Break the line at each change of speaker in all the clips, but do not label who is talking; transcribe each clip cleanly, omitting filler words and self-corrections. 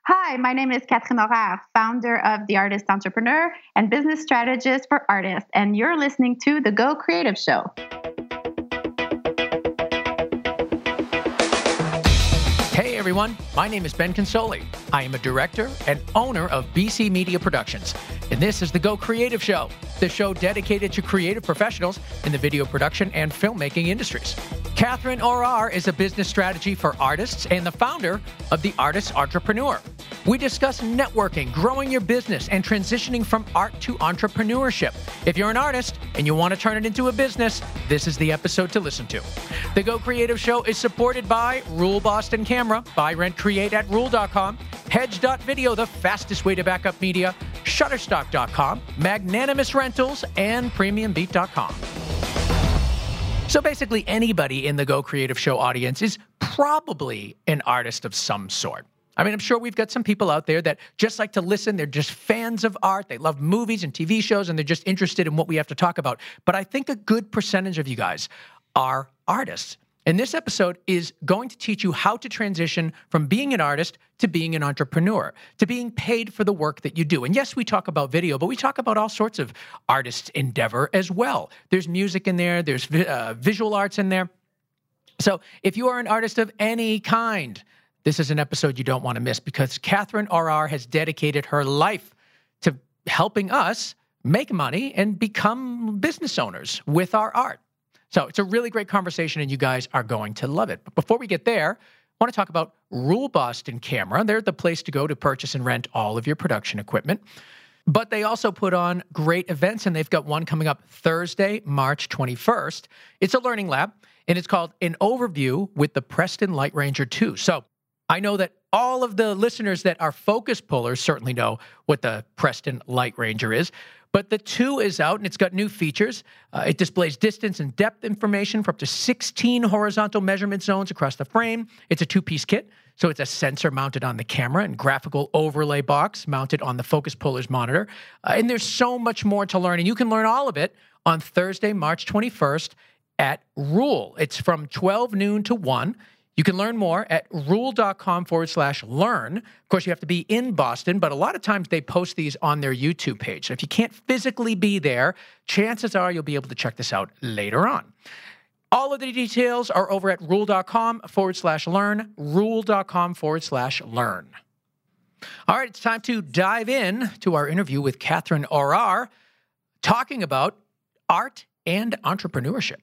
Hi, my name is Catherine Horaire, founder of The Artist Entrepreneur and business strategist for artists, and you're listening to The Go Creative Show.
Hey everyone, my name is Ben Consoli. I am a director and owner of BC Media Productions, and this is The Go Creative Show, the show dedicated to creative professionals in the video production and filmmaking industries. Catherine Horaire is a business strategy for artists and the founder of The Artist Entrepreneur. We discuss networking, growing your business, and transitioning from art to entrepreneurship. If you're an artist and you want to turn it into a business, this is the episode to listen to. The Go Creative Show is supported by Rule Boston Camera, Buy Rent Create at Rule.com, Hedge.video, the fastest way to back up media, Shutterstock.com, Magnanimous Rentals, and PremiumBeat.com. So basically anybody in the Go Creative Show audience is probably an artist of some sort. I mean, I'm sure we've got some people out there that just like to listen. They're just fans of art. They love movies and TV shows, and they're just interested in what we have to talk about. But I think a good percentage of you guys are artists. And this episode is going to teach you how to transition from being an artist to being an entrepreneur, to being paid for the work that you do. And yes, we talk about video, but we talk about all sorts of artists' endeavor as well. There's music in there. There's visual arts in there. So if you are an artist of any kind, this is an episode you don't want to miss because Catherine Horaire has dedicated her life to helping us make money and become business owners with our art. So it's a really great conversation, and you guys are going to love it. But before we get there, I want to talk about Rule Boston Camera. They're the place to go to purchase and rent all of your production equipment. But they also put on great events, and they've got one coming up Thursday, March 21st. It's a learning lab, and it's called An Overview with the Preston Light Ranger 2. So I know that all of the listeners that are focus pullers certainly know what the Preston Light Ranger is. But the 2 is out, and it's got new features. It displays distance and depth information for up to 16 horizontal measurement zones across the frame. It's a 2-piece kit, so it's a sensor mounted on the camera and graphical overlay box mounted on the focus puller's monitor. And there's so much more to learn, and you can learn all of it on Thursday, March 21st at Rule. It's from 12 noon to 1. You can learn more at rule.com/learn. Of course, you have to be in Boston, but a lot of times they post these on their YouTube page. So if you can't physically be there, chances are you'll be able to check this out later on. All of the details are over at rule.com/learn, rule.com/learn. All right, it's time to dive in to our interview with Catherine Horaire, talking about art and entrepreneurship.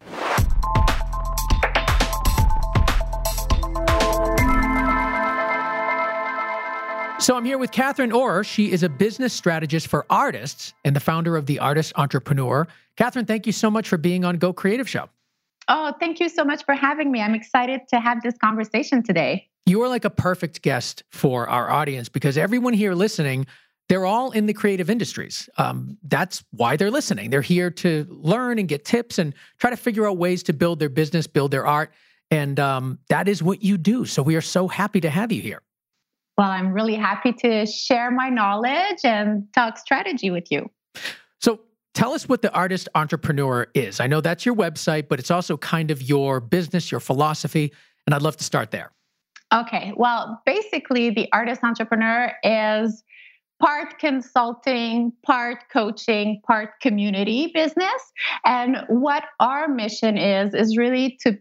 So I'm here with Catherine Horaire. She is a business strategist for artists and the founder of The Artist Entrepreneur. Catherine, thank you so much for being on Go Creative Show.
Oh, thank you so much for having me. I'm excited to have this conversation today.
You are like a perfect guest for our audience because everyone here listening, they're all in the creative industries. That's why they're listening. They're here to learn and get tips and try to figure out ways to build their business, build their art. And that is what you do. So we are so happy to have you here.
Well, I'm really happy to share my knowledge and talk strategy with you.
So tell us what The Artist Entrepreneur is. I know that's your website, but it's also kind of your business, your philosophy, and I'd love to start there.
Okay. Well, basically, The Artist Entrepreneur is part consulting, part coaching, part community business. And what our mission is really to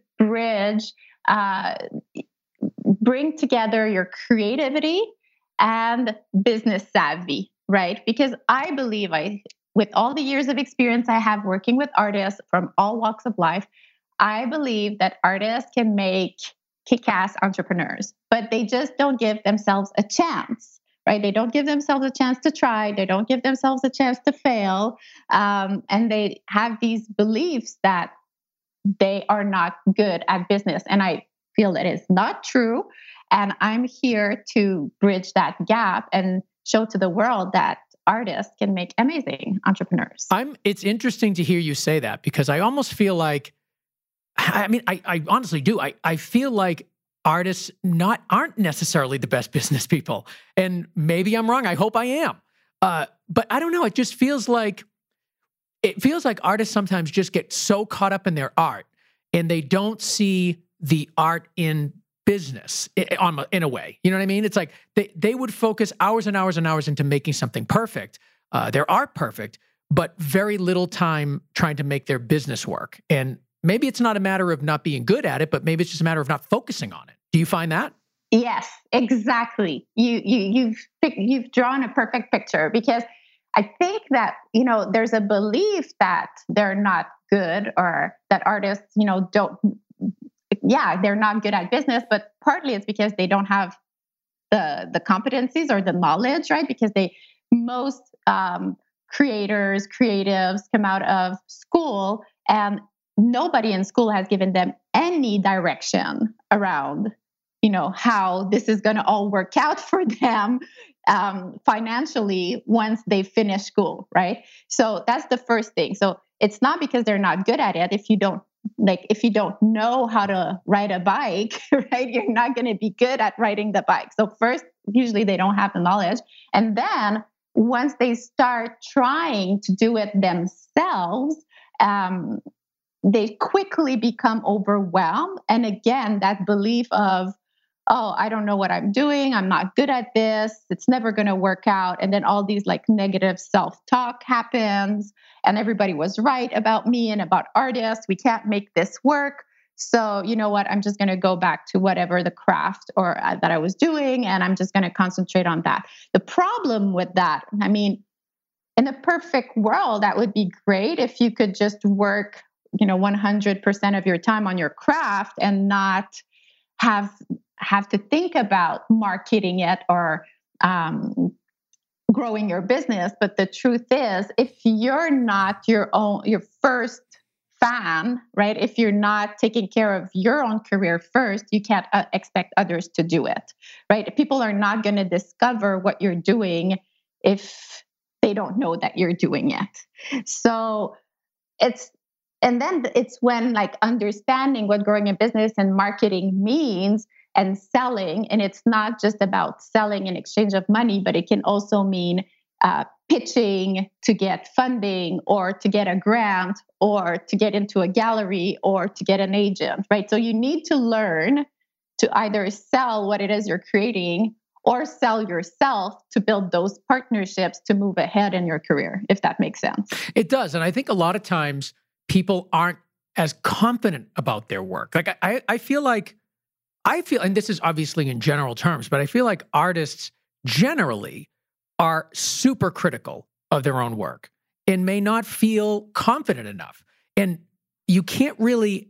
bring together your creativity and business savvy, right? Because I believe with all the years of experience I have working with artists from all walks of life, I believe that artists can make kick-ass entrepreneurs, but they just don't give themselves a chance, right? They don't give themselves a chance to try. They don't give themselves a chance to fail. And they have these beliefs that they are not good at business. And I feel that it's not true. And I'm here to bridge that gap and show to the world that artists can make amazing entrepreneurs.
It's interesting to hear you say that because I almost feel like, I honestly do. I feel like artists aren't necessarily the best business people. And maybe I'm wrong. I hope I am. But I don't know. It just feels like artists sometimes just get so caught up in their art and they don't see the art in business in a way. You know what I mean? It's like they would focus hours and hours and hours into making something perfect. Their art perfect, but very little time trying to make their business work. And maybe it's not a matter of not being good at it, but maybe it's just a matter of not focusing on it. Do you find that?
Yes, exactly. You've drawn a perfect picture, because I think that, there's a belief that they're not good, or that artists, they're not good at business, but partly it's because they don't have the competencies or the knowledge, right? Because most creatives come out of school, and nobody in school has given them any direction around, how this is going to all work out for them financially once they finish school, right? So that's the first thing. So it's not because they're not good at it. If you don't know how to ride a bike, right, you're not going to be good at riding the bike. So first, usually they don't have the knowledge. And then once they start trying to do it themselves, they quickly become overwhelmed. And again, that belief of, oh, I don't know what I'm doing. I'm not good at this. It's never going to work out. And then all these negative self-talk happens. And everybody was right about me and about artists. We can't make this work. So you know what? I'm just going to go back to whatever the craft or that I was doing, and I'm just going to concentrate on that. The problem with that, in a perfect world, that would be great if you could just work, 100% of your time on your craft and not have to think about marketing it or growing your business. But the truth is, if you're not your first fan, right? If you're not taking care of your own career first, you can't expect others to do it, right? People are not going to discover what you're doing if they don't know that you're doing it. So it's when understanding what growing a business and marketing means and selling. And it's not just about selling in exchange of money, but it can also mean pitching to get funding, or to get a grant, or to get into a gallery, or to get an agent, right? So you need to learn to either sell what it is you're creating or sell yourself to build those partnerships to move ahead in your career, if that makes sense.
It does. And I think a lot of times people aren't as confident about their work. I feel, and this is obviously in general terms, but I feel like artists generally are super critical of their own work and may not feel confident enough. And you can't really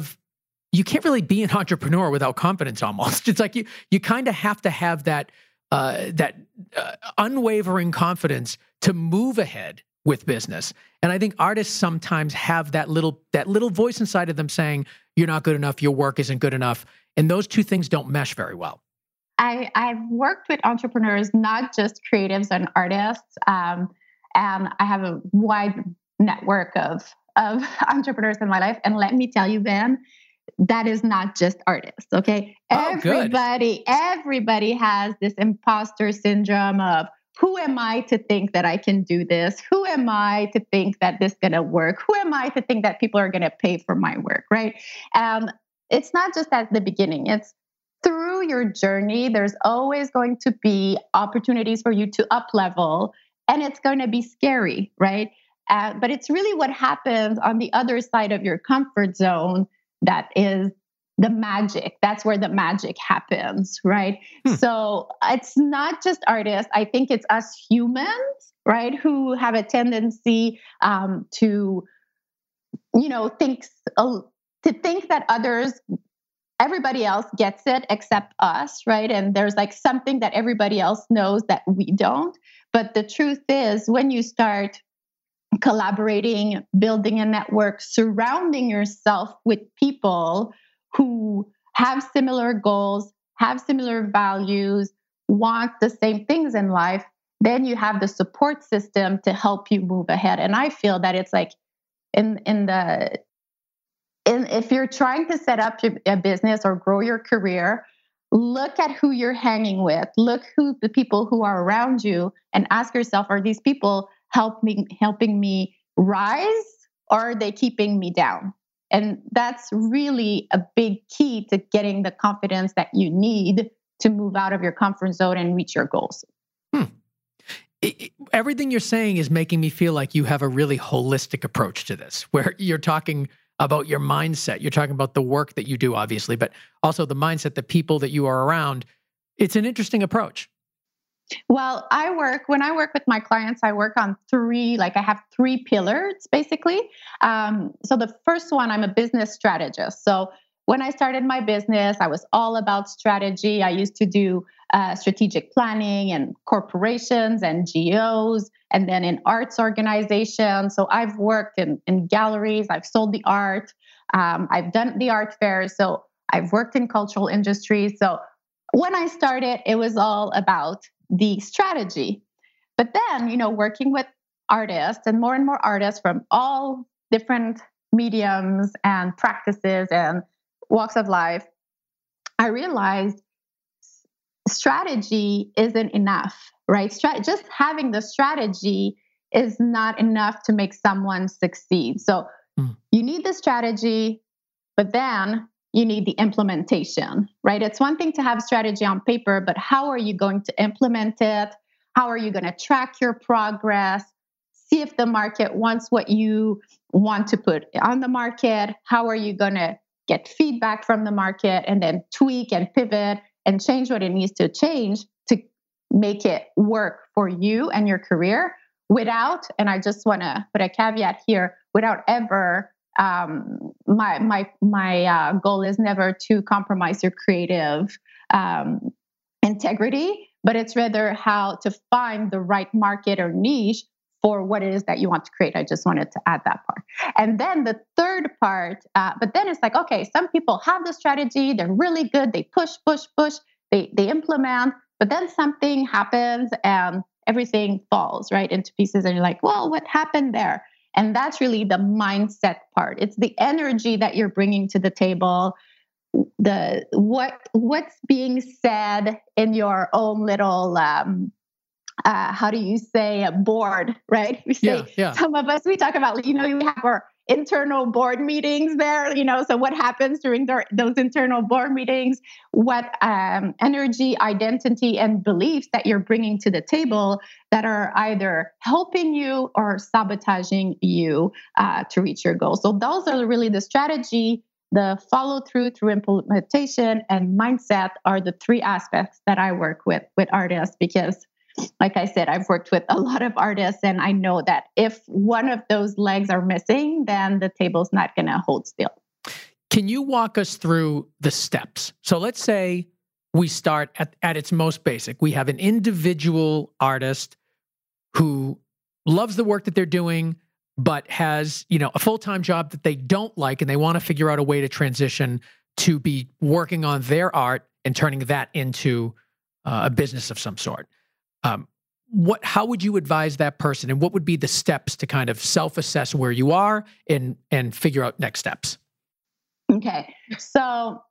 be an entrepreneur without confidence almost. It's like you kind of have to have that unwavering confidence to move ahead with business. And I think artists sometimes have that little voice inside of them saying, you're not good enough, your work isn't good enough. And those two things don't mesh very well.
I've worked with entrepreneurs, not just creatives and artists. And I have a wide network of entrepreneurs in my life. And let me tell you, Ben, that is not just artists, okay? Everybody has this imposter syndrome of, who am I to think that I can do this? Who am I to think that this is going to work? Who am I to think that people are going to pay for my work, right? It's not just at the beginning. It's through your journey. There's always going to be opportunities for you to up-level, and it's going to be scary, right? But it's really what happens on the other side of your comfort zone that is the magic. That's where the magic happens, right? So it's not just artists. I think it's us humans, right, who have a tendency to think that everybody else gets it except us, right? And there's something that everybody else knows that we don't. But the truth is, when you start collaborating, building a network, surrounding yourself with people who have similar goals, have similar values, want the same things in life, then you have the support system to help you move ahead. And I feel that it's if you're trying to set up a business or grow your career, look at who you're hanging with, look who the people who are around you, and ask yourself, are these people helping me rise, or are they keeping me down? And that's really a big key to getting the confidence that you need to move out of your comfort zone and reach your goals.
Everything you're saying is making me feel like you have a really holistic approach to this, where you're talking about your mindset. You're talking about the work that you do, obviously, but also the mindset, the people that you are around. It's an interesting approach.
Well, when I work with my clients, I work on I have three pillars, basically. So the first one, I'm a business strategist. So when I started my business, I was all about strategy. I used to do strategic planning and corporations and NGOs, and then in arts organizations. So I've worked in galleries, I've sold the art, I've done the art fairs. So I've worked in cultural industries. So when I started, it was all about the strategy. But then, working with artists and more artists from all different mediums and practices and walks of life, I realized strategy isn't enough, right? Just having the strategy is not enough to make someone succeed. So you need the strategy, but then you need the implementation, right? It's one thing to have strategy on paper, but how are you going to implement it? How are you going to track your progress? See if the market wants what you want to put on the market. How are you going to get feedback from the market and then tweak and pivot and change what it needs to change to make it work for you and your career without, and I just want to put a caveat here, without ever, my goal is never to compromise your creative integrity, but it's rather how to find the right market or niche for what it is that you want to create. I just wanted to add that part. And then the third part, but then it's like, okay, some people have the strategy, they're really good, they push, they implement, but then something happens and everything falls right into pieces. And you're like, well, what happened there? And that's really the mindset part. It's the energy that you're bringing to the table, what's being said in your own little how do you say, a board, right? We say, Some of us, we talk about, we have our internal board meetings there, so what happens during those internal board meetings, what energy, identity, and beliefs that you're bringing to the table that are either helping you or sabotaging you to reach your goals. So those are really the strategy, the follow through implementation, and mindset are the three aspects that I work with artists, because like I said, I've worked with a lot of artists, and I know that if one of those legs are missing, then the table's not going to hold still.
Can you walk us through the steps? So let's say we start at its most basic. We have an individual artist who loves the work that they're doing, but has, a full-time job that they don't like, and they want to figure out a way to transition to be working on their art and turning that into a business of some sort. How would you advise that person, and what would be the steps to kind of self-assess where you are and figure out next steps?
Okay. So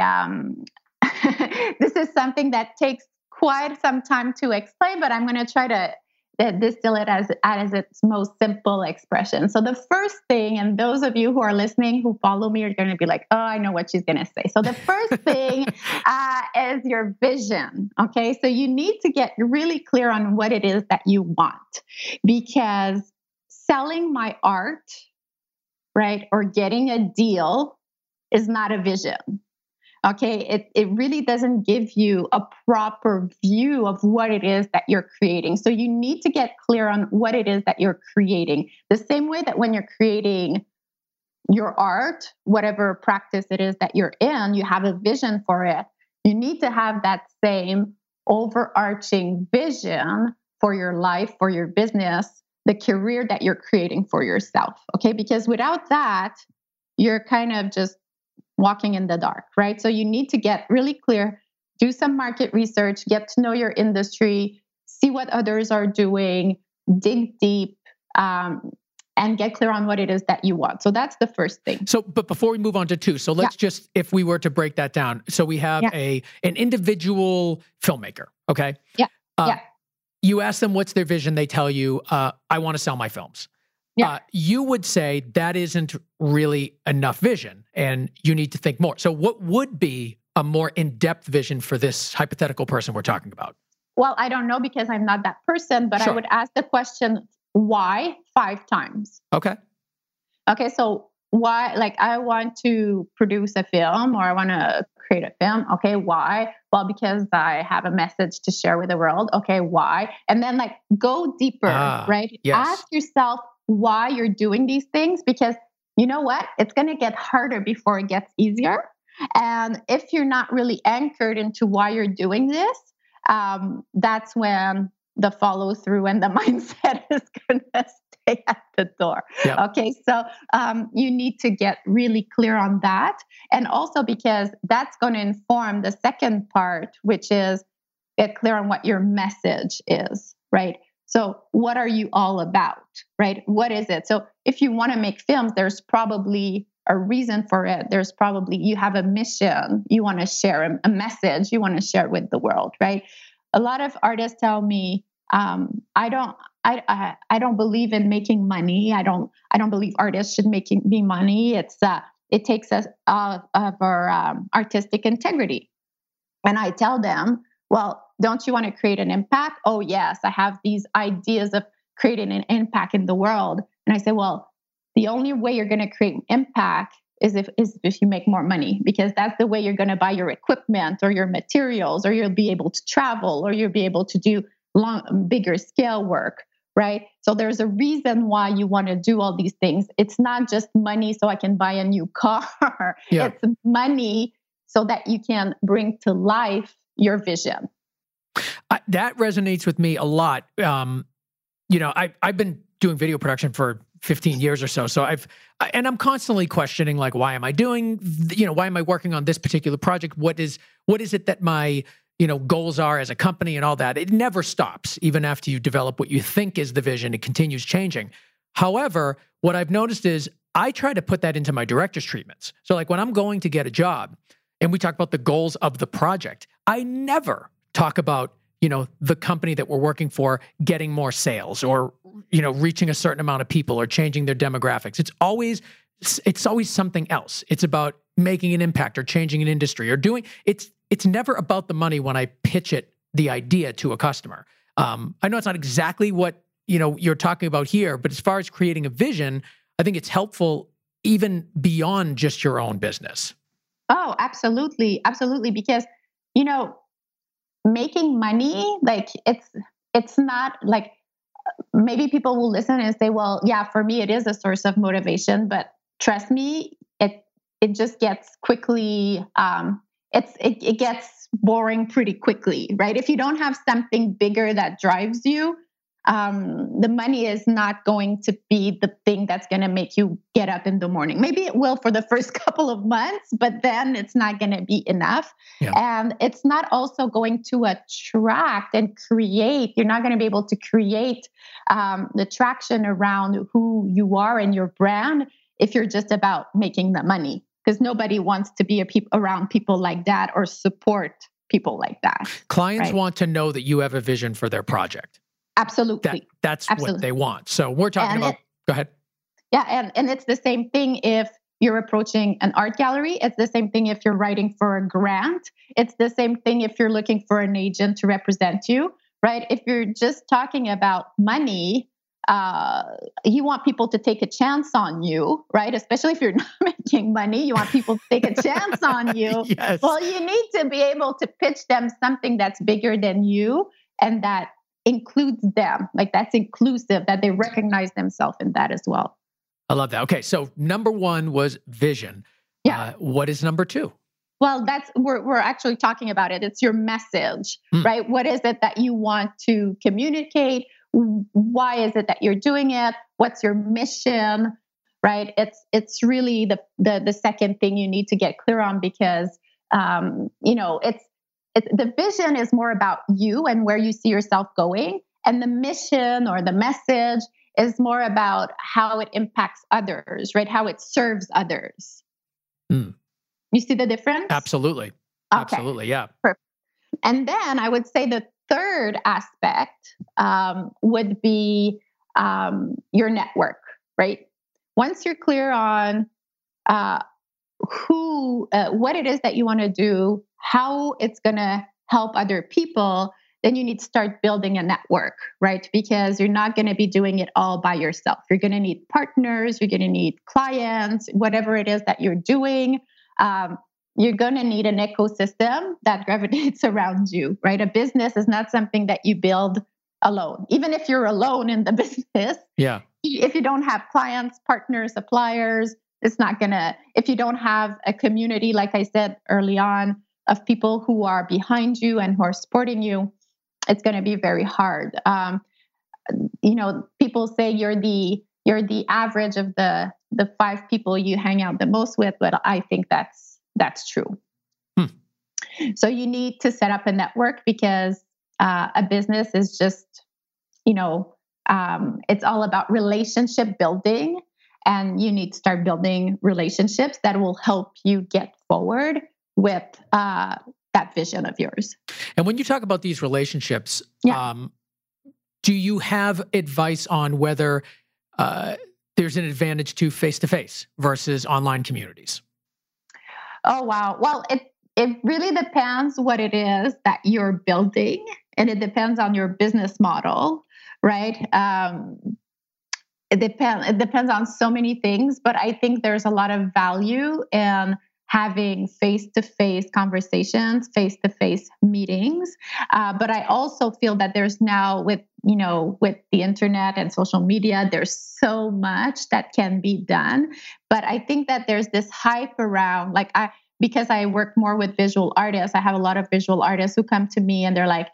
this is something that takes quite some time to explain, but I'm going to try to distill it as its most simple expression. So the first thing, and those of you who are listening who follow me are going to be like, oh, I know what she's going to say. So the first thing is your vision. Okay. So you need to get really clear on what it is that you want, because selling my art, right, or getting a deal is not a vision. Okay, it really doesn't give you a proper view of what it is that you're creating. So you need to get clear on what it is that you're creating. The same way that when you're creating your art, whatever practice it is that you're in, you have a vision for it. You need to have that same overarching vision for your life, for your business, the career that you're creating for yourself. Okay, because without that, you're kind of just walking in the dark, right? So you need to get really clear, do some market research, get to know your industry, see what others are doing, dig deep, and get clear on what it is that you want. So that's the first thing.
So, but before we move on to two, so let's just, if we were to break that down, so we have an individual filmmaker, okay?
Yeah.
You ask them what's their vision, they tell you, I want to sell my films. You would say that isn't really enough vision and you need to think more. So what would be a more in-depth vision for this hypothetical person we're talking about?
Well, I don't know because I'm not that person, but
Sure.
I would ask the question, why 5 times?
Okay.
Okay, so why, like I want to produce a film or I want to create a film. Okay, why? Well, because I have a message to share with the world. Okay, why? And then like go deeper, right?
Yes.
Ask yourself why you're doing these things, because you know what? It's going to get harder before it gets easier. And if you're not really anchored into why you're doing this, that's when the follow through and the mindset is going to stay at the door.
Yep.
Okay. So you need to get really clear on that. And also because that's going to inform the second part, which is get clear on what your message is, right? So what are you all about, right? What is it? So if you want to make films, there's probably a reason for it. There's probably, you have a mission, you want to share a message, you want to share it with the world, right? A lot of artists tell me, I don't believe in making money. I don't believe artists should make money. It takes us out of our artistic integrity. And I tell them, well, don't you want to create an impact? Oh, yes, I have these ideas of creating an impact in the world. And I say, well, the only way you're going to create impact is if you make more money, because that's the way you're going to buy your equipment or your materials, or you'll be able to travel, or you'll be able to do bigger scale work, right? So there's a reason why you want to do all these things. It's not just money so I can buy a new car.
Yeah.
It's money so that you can bring to life your vision.
That resonates with me a lot. I've been doing video production for 15 years or so. So I'm constantly questioning, like, why am I doing, why am I working on this particular project? What is it that my, goals are as a company and all that? It never stops. Even after you develop what you think is the vision, it continues changing. However, what I've noticed is I try to put that into my director's treatments. So like when I'm going to get a job and we talk about the goals of the project, I never talk about the company that we're working for getting more sales or, reaching a certain amount of people or changing their demographics. It's always something else. It's about making an impact or changing an industry or it's never about the money when I pitch the idea to a customer. I know it's not exactly what, you're talking about here, but as far as creating a vision, I think it's helpful even beyond just your own business.
Oh, absolutely. Absolutely. Because, making money, like it's not like, maybe people will listen and say, well, yeah, for me, it is a source of motivation, but trust me, it just gets quickly, it gets boring pretty quickly, right? If you don't have something bigger that drives you, the money is not going to be the thing that's going to make you get up in the morning. Maybe it will for the first couple of months, but then it's not going to be enough.
Yeah.
And it's not also going to attract and create. You're not going to be able to create the traction around who you are and your brand if you're just about making the money, because nobody wants to be around people like that or support people like that.
Clients
right?
want to know that you have a vision for their project.
Absolutely.
That's
Absolutely.
what they want. So we're talking about, go ahead.
Yeah. And it's the same thing if you're approaching an art gallery. It's the same thing if you're writing for a grant. It's the same thing if you're looking for an agent to represent you, right? If you're just talking about money, you want people to take a chance on you, right? Especially if you're not making money, you want people to take a chance on you.
Yes.
Well, you need to be able to pitch them something that's bigger than you and that includes them, like that's inclusive, that they recognize themselves in that as well.
I love that. Okay, so number one was vision.
Yeah.
What is number two?
Well, we're actually talking about it. It's your message, right? What is it that you want to communicate? Why is it that you're doing it? What's your mission, right? It's really the second thing you need to get clear on, because the vision is more about you and where you see yourself going. And the mission or the message is more about how it impacts others, right? How it serves others. You see the difference?
Absolutely.
Okay.
Absolutely. Yeah.
Perfect. And then I would say the third aspect would be your network, right? Once you're clear on what it is that you want to do, how it's going to help other people, then you need to start building a network, right? Because you're not going to be doing it all by yourself. You're going to need partners, you're going to need clients, whatever it is that you're doing. You're going to need an ecosystem that gravitates around you, right? A business is not something that you build alone. Even if you're alone in the business, if you don't have clients, partners, suppliers, it's not going to, if you don't have a community, like I said early on, of people who are behind you and who are supporting you, it's going to be very hard. People say you're the average of the 5 people you hang out the most with, but I think that's true. So you need to set up a network because a business is just, it's all about relationship building, and you need to start building relationships that will help you get forward with that vision of yours.
And when you talk about these relationships, do you have advice on whether there's an advantage to face-to-face versus online communities?
Oh, wow. Well, it really depends what it is that you're building, and it depends on your business model, right? It depends on so many things, but I think there's a lot of value in having face-to-face conversations, face-to-face meetings. But I also feel that there's now with the internet and social media, there's so much that can be done. But I think that there's this hype around, because I work more with visual artists, I have a lot of visual artists who come to me and they're like,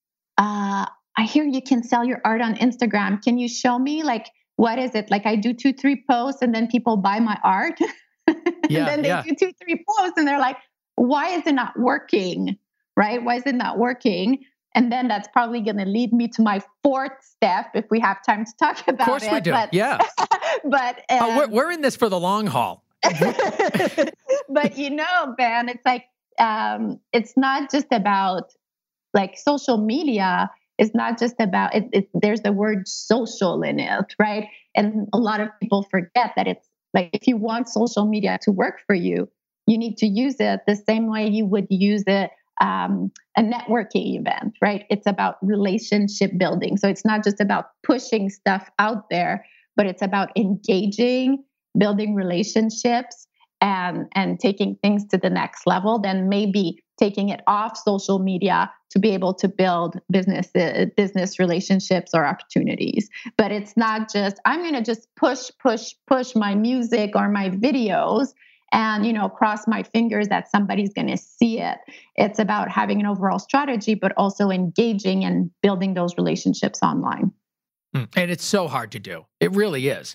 I hear you can sell your art on Instagram. Can you show me, what is it? I do 2-3 posts and then people buy my art. And then they do 2-3 posts and they're like, why is it not working? Right? Why is it not working? And then that's probably going to lead me to my 4th step if we have time to talk about it.
Of course we do.
But
we're in this for the long haul.
But Ben, it's it's not just about social media. It's not just about it. There's the word social in it, right? And a lot of people forget that it's if you want social media to work for you, you need to use it the same way you would use it a networking event, right? It's about relationship building. So it's not just about pushing stuff out there, but it's about engaging, building relationships, and taking things to the next level. Then maybe taking it off social media to be able to build business relationships or opportunities. But it's not just, I'm going to just push my music or my videos and, cross my fingers that somebody's going to see it. It's about having an overall strategy, but also engaging and building those relationships online.
And it's so hard to do. It really is.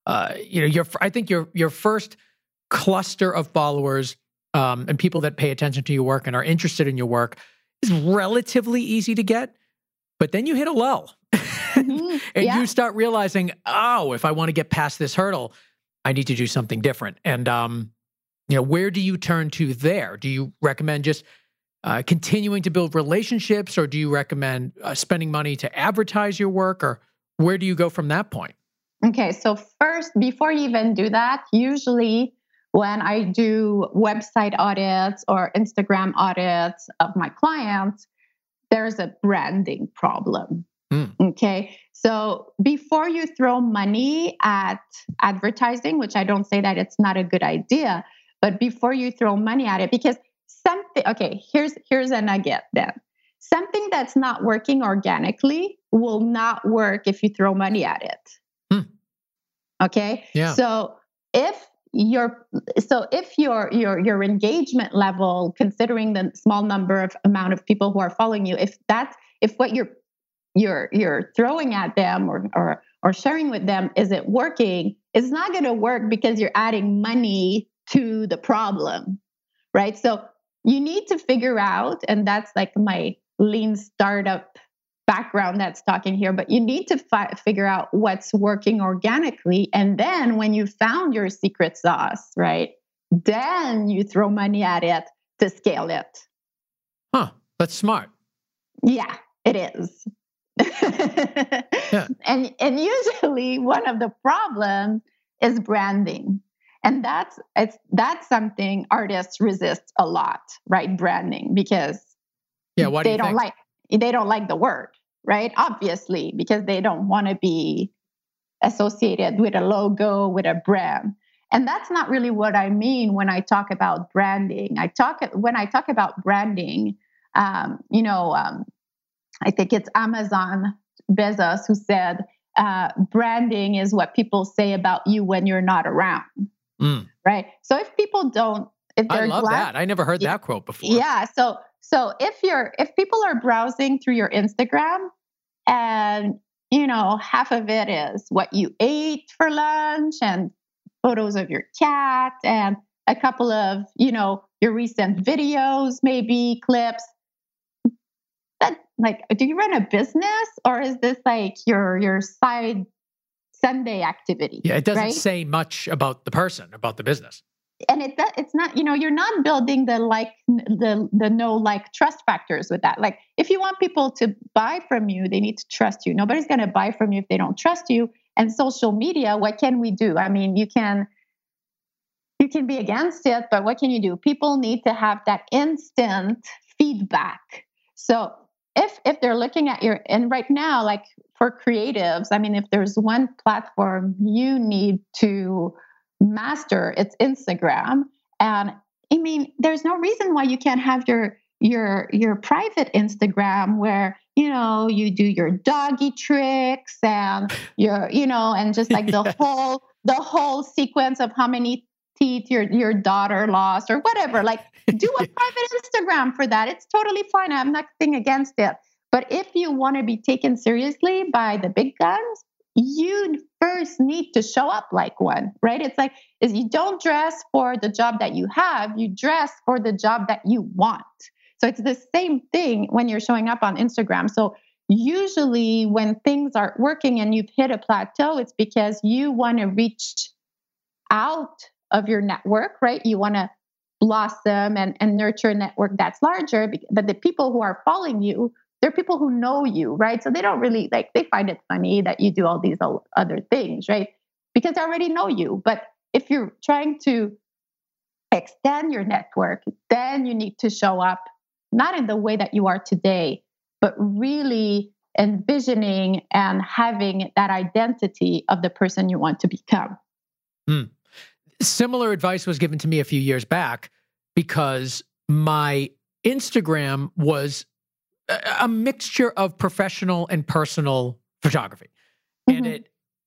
I think your first cluster of followers and people that pay attention to your work and are interested in your work is relatively easy to get, but then you hit a lull and you start realizing, if I want to get past this hurdle, I need to do something different. And, where do you turn to there? Do you recommend just continuing to build relationships, or do you recommend spending money to advertise your work, or where do you go from that point?
Okay. So first, before you even do that, usually when I do website audits or Instagram audits of my clients, there's a branding problem. Okay. So before you throw money at advertising, which I don't say that it's not a good idea, but before you throw money at it, because here's a nugget then. Something that's not working organically will not work if you throw money at it. Okay. Yeah. So if your engagement level, considering the small amount of people who are following you, if what you're throwing at them or sharing with them isn't working, it's not going to work because you're adding money to the problem, right? So you need to figure out, and that's my lean startup background that's talking here, but you need to figure out what's working organically. And then when you found your secret sauce, right, then you throw money at it to scale it.
Huh, that's smart.
Yeah, it is.
Yeah.
And usually one of the problems is branding. And that's something artists resist a lot, right? Branding, because
Yeah. What do
they
you
don't
think?
like the word, right? Obviously, because they don't want to be associated with a logo, with a brand. And that's not really what I mean when I talk about branding. When I talk about branding, I think it's Amazon Bezos who said, branding is what people say about you when you're not around, right? So if
I
they're
love
glad,
that. I never heard that quote before.
yeah. So if people are browsing through your Instagram and half of it is what you ate for lunch and photos of your cat and a couple of your recent videos, maybe clips, that, like, do you run a business or is this like your side Sunday activity?
Yeah. It doesn't
right?
say much about the person, about the business.
And it's not, you're not building the no like trust factors with that. Like, if you want people to buy from you, they need to trust you. Nobody's going to buy from you if they don't trust you. And social media, what can we do? I mean, you can be against it, but what can you do? People need to have that instant feedback. So if they're looking at and right now, like for creatives, I mean, if there's one platform you need to master, it's Instagram. And I mean, there's no reason why you can't have your private Instagram where you do your doggy tricks and and just like
Yes.
the whole sequence of how many teeth your daughter lost or whatever. Like, do a private Instagram for that. It's totally fine. I have nothing against it. But if you want to be taken seriously by the big guns, you first need to show up like one, right? It's like, is you don't dress for the job that you have, you dress for the job that you want. So it's the same thing when you're showing up on Instagram. So usually when things aren't working and you've hit a plateau, it's because you want to reach out of your network, right? You want to blossom and nurture a network that's larger. But the people who are following you, they're people who know you, right? So they don't really they find it funny that you do all these other things, right? Because they already know you. But if you're trying to extend your network, then you need to show up, not in the way that you are today, but really envisioning and having that identity of the person you want to become.
Similar advice was given to me a few years back because my Instagram was a mixture of professional and personal photography. And it,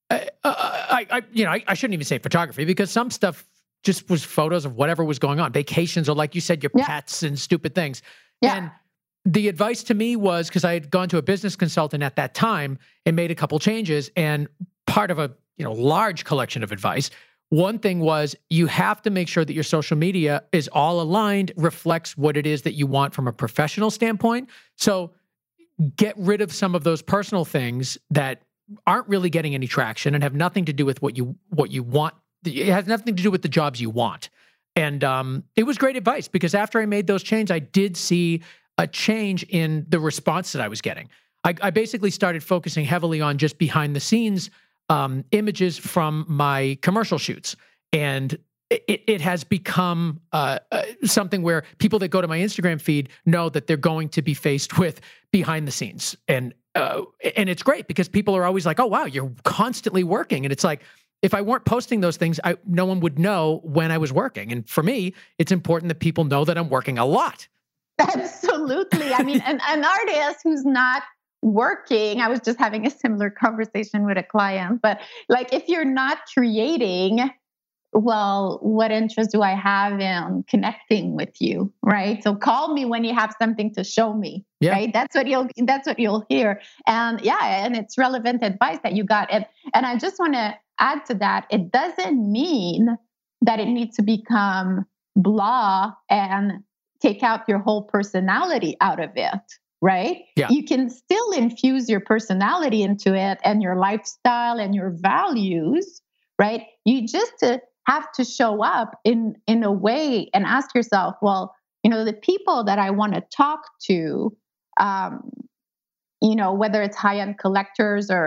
I shouldn't even say photography because some stuff just was photos of whatever was going on, vacations, or like you said, your pets and stupid things. Yeah. And the advice to me was, because I had gone to a business consultant at that time and made a couple changes, and part of a large collection of advice, one thing was you have to make sure that your social media is all aligned, reflects what it is that you want from a professional standpoint. So get rid of some of those personal things that aren't really getting any traction and have nothing to do with what you want. It has nothing to do with the jobs you want. And it was great advice because after I made those changes, I did see a change in the response that I was getting. I basically started focusing heavily on just behind the scenes images from my commercial shoots. And it has become something where people that go to my Instagram feed know that they're going to be faced with behind the scenes. And it's great because people are always like, oh, wow, you're constantly working. And it's like, if I weren't posting those things, no one would know when I was working. And for me, it's important that people know that I'm working a lot.
Absolutely. I mean, an artist who's not working, I was just having a similar conversation with a client, but like, if you're not creating, well, what interest do I have in connecting with you, right? So call me when you have something to show me, right? That's what you'll hear. And and it's relevant advice that you got. And I just want to add to that, it doesn't mean that it needs to become blah and take out your whole personality out of it, right? Yeah. You can still infuse your personality into it and your lifestyle and your values, right? You just have to show up in a way and ask yourself, well, the people that I want to talk to, whether it's high-end collectors or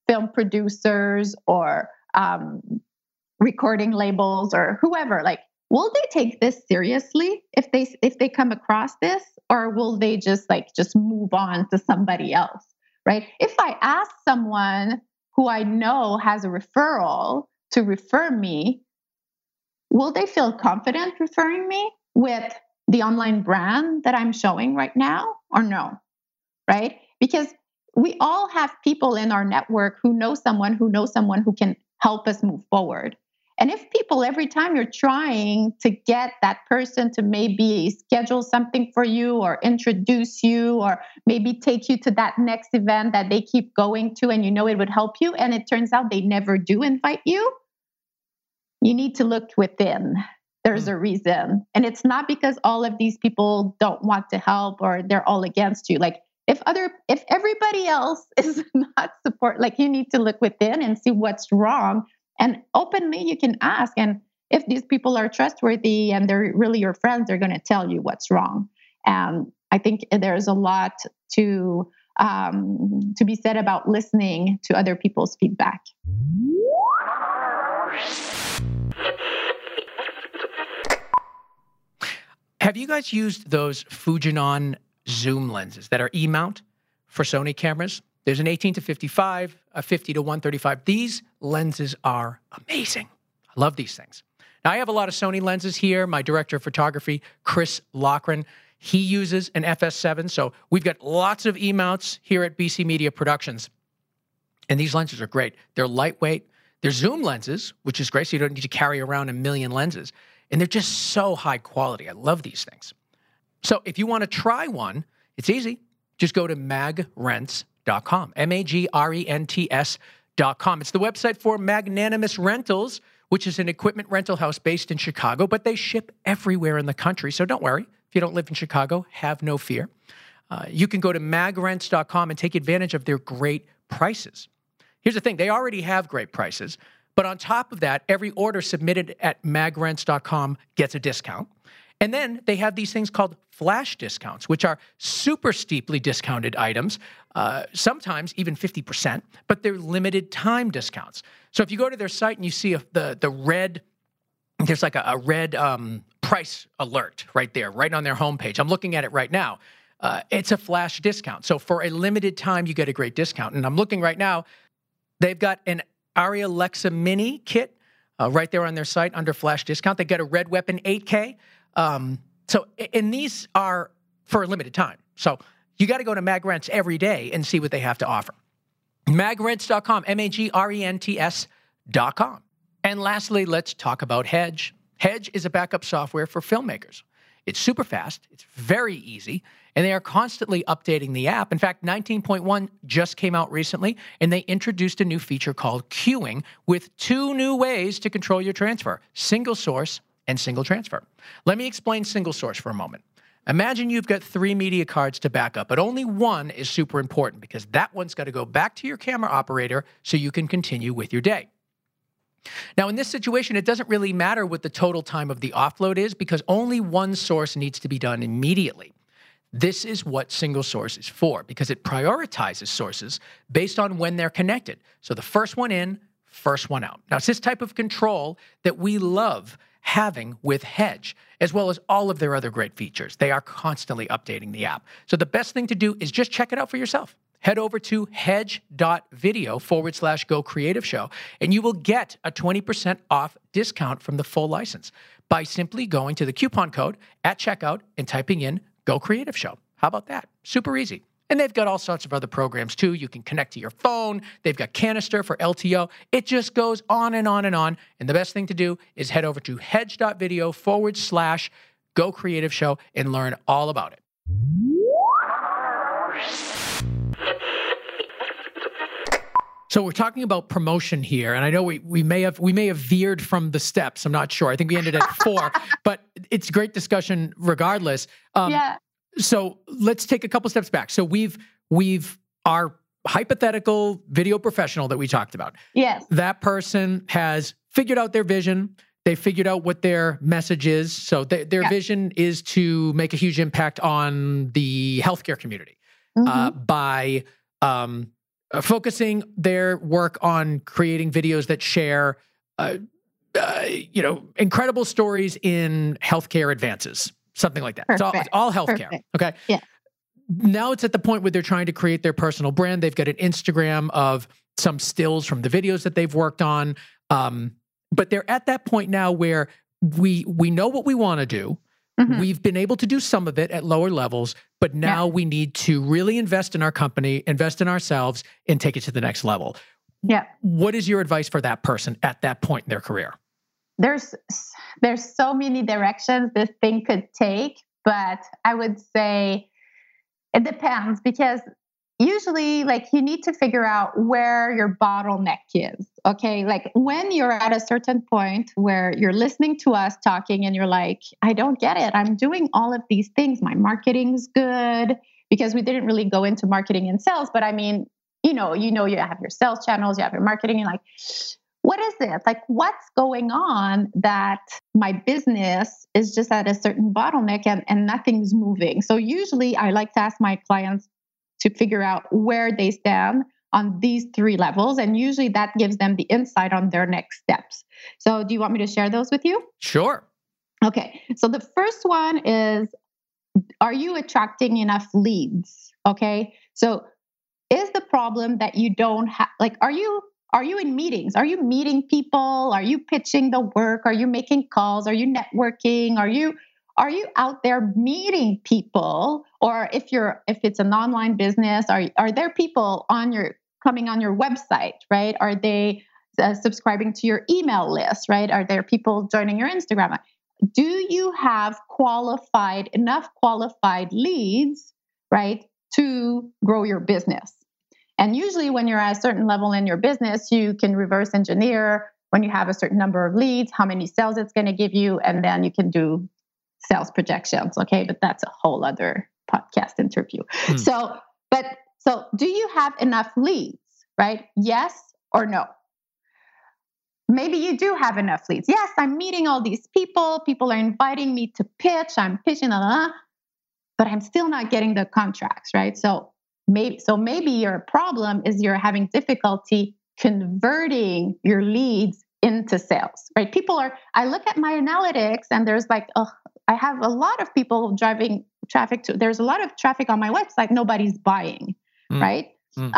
film producers or recording labels or whoever, like, will they take this seriously if they come across this, or will they just move on to somebody else, right? If I ask someone who I know has a referral to refer me, will they feel confident referring me with the online brand that I'm showing right now, or no, right? Because we all have people in our network who know someone who can help us move forward. And if people, every time you're trying to get that person to maybe schedule something for you or introduce you or maybe take you to that next event that they keep going to and you know it would help you, and it turns out they never do invite you, you need to look within. There's a reason. And it's not because all of these people don't want to help or they're all against you. Like, if everybody else is not support, like, you need to look within and see what's wrong. And openly you can ask. And if these people are trustworthy and they're really your friends, they're going to tell you what's wrong. And I think there's a lot to be said about listening to other people's feedback.
Have you guys used those Fujinon zoom lenses that are E-mount for Sony cameras? There's an 18-55, a 50-135. These lenses are amazing. I love these things. Now, I have a lot of Sony lenses here. My director of photography, Chris Lochran, he uses an FS7. So we've got lots of E-mounts here at BC Media Productions. And these lenses are great. They're lightweight. They're zoom lenses, which is great, so you don't need to carry around a million lenses. And they're just so high quality. I love these things. So if you want to try one, it's easy. Just go to magrents.com, magrents.com. It's the website for Magnanimous Rentals, which is an equipment rental house based in Chicago, but they ship everywhere in the country. So don't worry. If you don't live in Chicago, have no fear. You can go to magrents.com and take advantage of their great prices. Here's the thing. They already have great prices. But on top of that, every order submitted at magrents.com gets a discount. And then they have these things called flash discounts, which are super steeply discounted items, sometimes even 50%, but they're limited time discounts. So if you go to their site and you see the red, there's like a red price alert right there, right on their homepage. I'm looking at it right now. It's a flash discount. So for a limited time, you get a great discount. And I'm looking right now, they've got an Arri Alexa Mini kit right there on their site under flash discount. They got a Red Weapon 8K. And these are for a limited time. So you got to go to Magrents every day and see what they have to offer. Magrents.com, magrents.com. And lastly, let's talk about Hedge. Hedge is a backup software for filmmakers. It's super fast, it's very easy, and they are constantly updating the app. In fact, 19.1 just came out recently, and they introduced a new feature called queuing with 2 new ways to control your transfer: single source and single transfer. Let me explain single source for a moment. Imagine you've got 3 media cards to back up, but only one is super important because that one's got to go back to your camera operator so you can continue with your day. Now, in this situation, it doesn't really matter what the total time of the offload is because only one source needs to be done immediately. This is what single source is for because it prioritizes sources based on when they're connected. So the first one in, first one out. Now, it's this type of control that we love having with Hedge, as well as all of their other great features. They are constantly updating the app. So the best thing to do is just check it out for yourself. Head over to hedge.video/Go Creative Show, and you will get a 20% off discount from the full license by simply going to the coupon code at checkout and typing in Go Creative Show. How about that? Super easy. And they've got all sorts of other programs too. You can connect to your phone. They've got Canister for LTO. It just goes on and on and on. And the best thing to do is head over to hedge.video/Go Creative Show and learn all about it. So we're talking about promotion here, and I know we may have veered from the steps. I'm not sure. I think we ended at 4, but it's great discussion regardless.
Yeah.
So let's take a couple steps back. So we've our hypothetical video professional that we talked about.
Yes.
That person has figured out their vision. They figured out what their message is. So their vision is to make a huge impact on the healthcare community by focusing their work on creating videos that share, incredible stories in healthcare advances, something like that.
Perfect.
It's all healthcare.
Perfect.
Okay.
Yeah.
Now it's at the point where they're trying to create their personal brand. They've got an Instagram of some stills from the videos that they've worked on. But they're at that point now where we know what we want to do. Mm-hmm. We've been able to do some of it at lower levels, but now we need to really invest in our company, invest in ourselves, and take it to the next level.
Yeah.
What is your advice for that person at that point in their career?
There's so many directions this thing could take, but I would say it depends, because usually, you need to figure out where your bottleneck is, okay? When you're at a certain point where you're listening to us talking and you're like, I don't get it. I'm doing all of these things. My marketing's good, because we didn't really go into marketing and sales, but I mean, you have your sales channels, you have your marketing, and what is it? What's going on that my business is just at a certain bottleneck and nothing's moving? So usually I like to ask my clients to figure out where they stand on these 3 levels. And usually that gives them the insight on their next steps. So do you want me to share those with you?
Sure. Okay.
So the first one is, are you attracting enough leads? Okay. So is the problem that you don't have, are you in meetings? Are you meeting people? Are you pitching the work? Are you making calls? Are you networking? Are you out there meeting people? Or if it's an online business, are there people coming on your website, right? Are they subscribing to your email list, right? Are there people joining your Instagram? Do you have enough qualified leads, right, to grow your business? And usually when you're at a certain level in your business, you can reverse engineer when you have a certain number of leads, how many sales it's going to give you, and then you can do sales projections. Okay. But that's a whole other podcast interview. So do you have enough leads, right? Yes or no? Maybe you do have enough leads. Yes, I'm meeting all these people. People are inviting me to pitch. I'm pitching, but I'm still not getting the contracts, right? So maybe your problem is you're having difficulty converting your leads into sales, right? I look at my analytics and there's I have a lot of people driving traffic there's a lot of traffic on my website. Nobody's buying, right?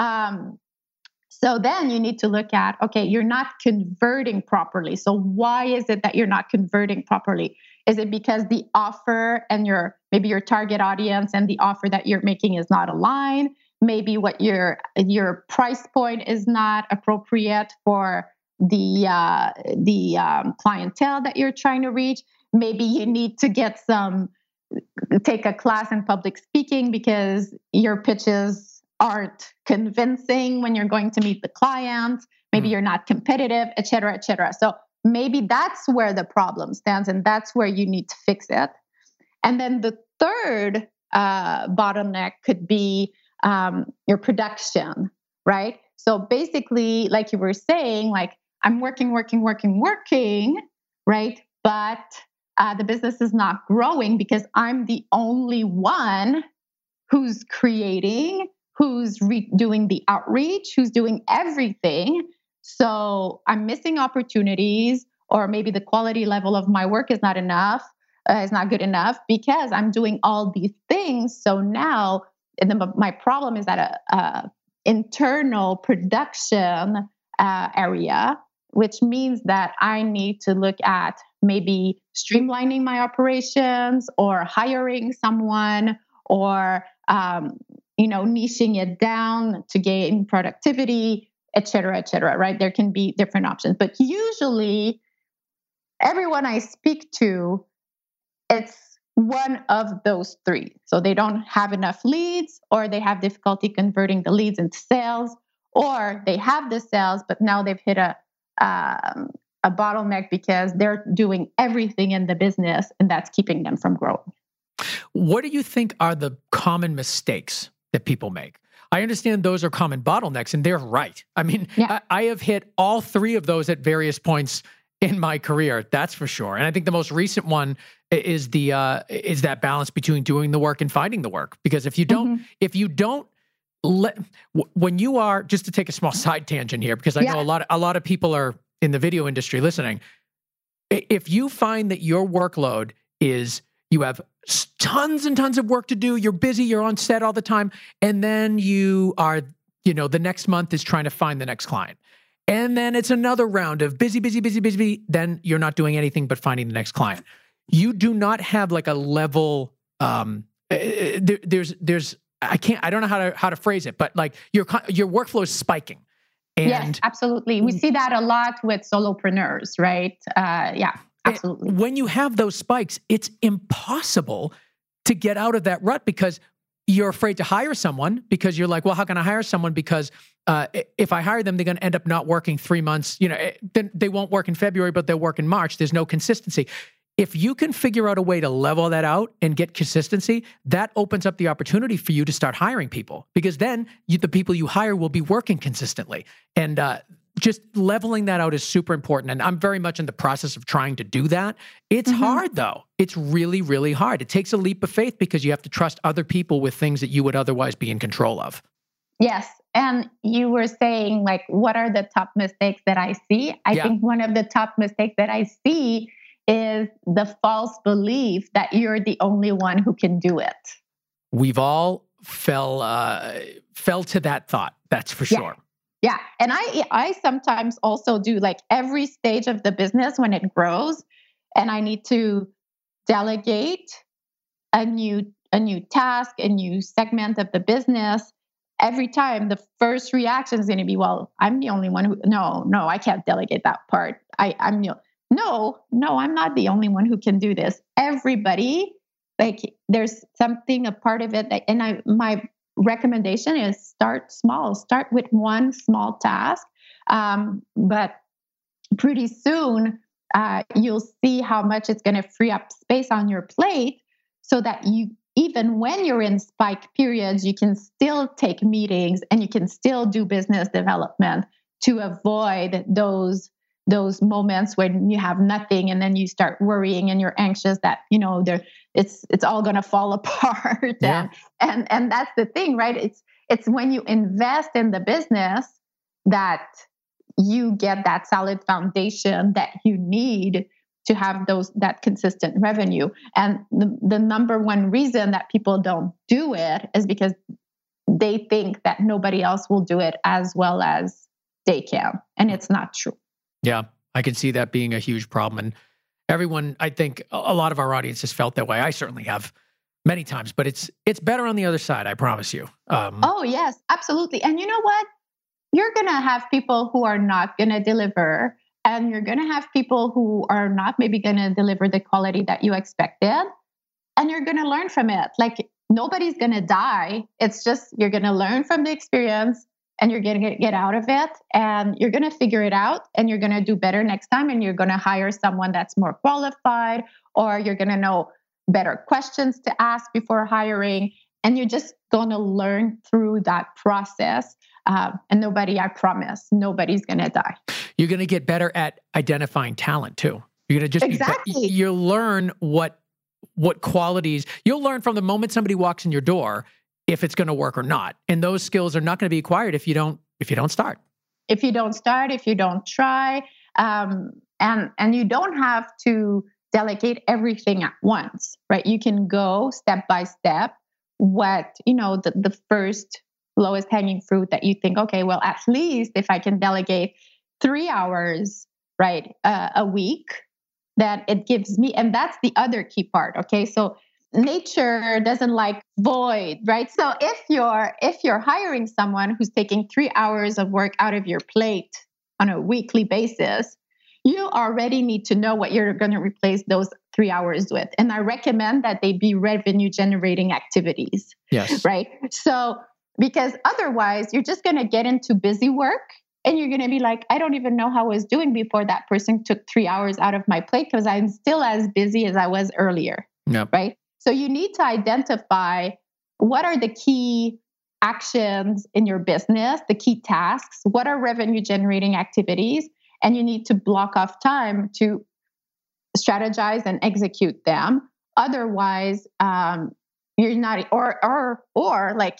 So then you need to look at, okay, you're not converting properly. So why is it that you're not converting properly? Is it because the offer and maybe your target audience and the offer that you're making is not aligned? Maybe what your price point is not appropriate for the clientele that you're trying to reach. Maybe you need to take a class in public speaking because your pitches aren't convincing when you're going to meet the client. Maybe you're not competitive, et cetera, et cetera. So maybe that's where the problem stands, and that's where you need to fix it. And then the third bottleneck could be your production, right? So basically, like you were saying, I'm working, right? But the business is not growing because I'm the only one who's creating, who's doing the outreach, who's doing everything. So I'm missing opportunities, or maybe the quality level of my work is not good enough because I'm doing all these things. So now my problem is at a internal production area, which means that I need to look at maybe streamlining my operations or hiring someone or niching it down to gain productivity, et cetera, right? There can be different options. But usually everyone I speak to, it's one of those 3. So they don't have enough leads, or they have difficulty converting the leads into sales, or they have the sales, but now they've hit a bottleneck because they're doing everything in the business, and that's keeping them from growing.
What do you think are the common mistakes that people make? I understand those are common bottlenecks, and they're right. I mean, I have hit all 3 of those at various points in my career, that's for sure. And I think the most recent one is is that balance between doing the work and finding the work. Because if you don't when you are, just to take a small side tangent here, because I know a lot of people are in the video industry listening. If you find that your workload is, you have tons and tons of work to do, you're busy, you're on set all the time, and then you are, the next month is trying to find the next client. And then it's another round of busy, then you're not doing anything but finding the next client. You do not have like a level, I don't know how to phrase it, but like your workflow is spiking. And
yes, absolutely. We see that a lot with solopreneurs, right? Absolutely.
When you have those spikes, it's impossible to get out of that rut because you're afraid to hire someone because you're like, well, how can I hire someone? Because if I hire them, they're going to end up not working 3 months. Then they won't work in February, but they'll work in March. There's no consistency. If you can figure out a way to level that out and get consistency, that opens up the opportunity for you to start hiring people, because then the people you hire will be working consistently. And just leveling that out is super important. And I'm very much in the process of trying to do that. It's hard though. It's really, really hard. It takes a leap of faith because you have to trust other people with things that you would otherwise be in control of.
Yes. And you were saying, like, what are the top mistakes that I see? I think one of the top mistakes that I see is the false belief that you're the only one who can do it.
We've all fell to that thought. That's for sure.
Yeah. And I sometimes also do, like, every stage of the business when it grows and I need to delegate a new task, a new segment of the business. Every time the first reaction is going to be, well, I'm the only one who, no, I can't delegate that part. No, I'm not the only one who can do this. Everybody, like, there's something, a part of it that, my recommendation is start small. Start with one small task. But pretty soon, you'll see how much it's going to free up space on your plate so that even when you're in spike periods, you can still take meetings and you can still do business development to avoid those moments when you have nothing and then you start worrying and you're anxious that, it's all going to fall apart.
Yeah.
And that's the thing, right? It's when you invest in the business that you get that solid foundation that you need to have that consistent revenue. And the number one reason that people don't do it is because they think that nobody else will do it as well as they can. And it's not true.
Yeah, I can see that being a huge problem. And everyone, I think a lot of our audience has felt that way. I certainly have many times, but it's better on the other side, I promise you.
Oh, yes, absolutely. And you know what? You're going to have people who are not going to deliver, and you're going to have people who are not maybe going to deliver the quality that you expected, and you're going to learn from it. Like, nobody's going to die. It's just you're going to learn from the experience, and you're going to get out of it, and you're going to figure it out, and you're going to do better next time, and you're going to hire someone that's more qualified, or you're going to know better questions to ask before hiring, and you're just going to learn through that process. And I promise, nobody's going to die.
You're going to get better at identifying talent too. You're going to just you'll learn what qualities, you'll learn from the moment somebody walks in your door if it's going to work or not. And those skills are not going to be acquired if you don't start.
If you don't start, if you don't try, and you don't have to delegate everything at once, right? You can go step by step. The first lowest hanging fruit that you think, okay, well, at least if I can delegate 3 hours, right, a week, then it gives me, and that's the other key part. Okay, so nature doesn't like void, right? So if you're hiring someone who's taking 3 hours of work out of your plate on a weekly basis, you already need to know what you're going to replace those 3 hours with. And I recommend that they be revenue generating activities.
Yes.
Right. So, because otherwise you're just going to get into busy work and you're going to be like, I don't even know how I was doing before that person took 3 hours out of my plate because I'm still as busy as I was earlier.
Yep.
Right. So you need to identify what are the key actions in your business, the key tasks, what are revenue generating activities, and you need to block off time to strategize and execute them. Otherwise, you're not, or like,